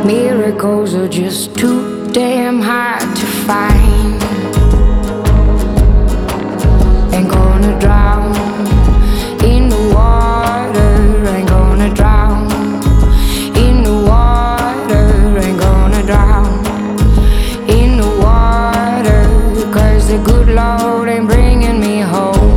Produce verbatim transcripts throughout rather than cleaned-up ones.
Miracles are just too damn hard to find. Ain't gonna drown in the water, ain't gonna drown in the water, ain't gonna drown in the water, 'cause the good Lord ain't bringing me home.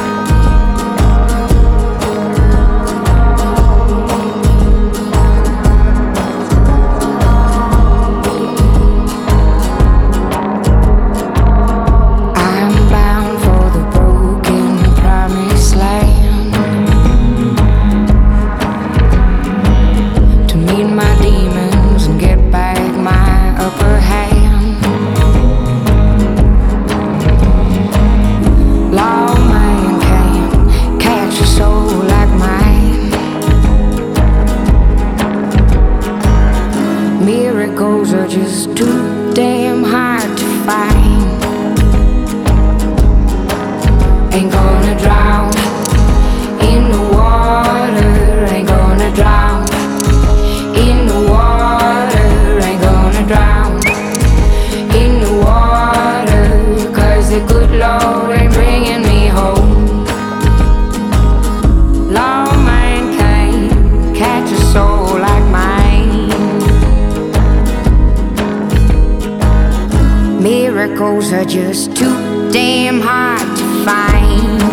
Miracles are just too damn hard to find. Ain't gonna drown in the water, ain't gonna drown in the water, ain't gonna drown in the water, 'cause the good Lord ain't bringing me home. Lord, man can't catch a soul like mine. Miracles are just too damn hard to find.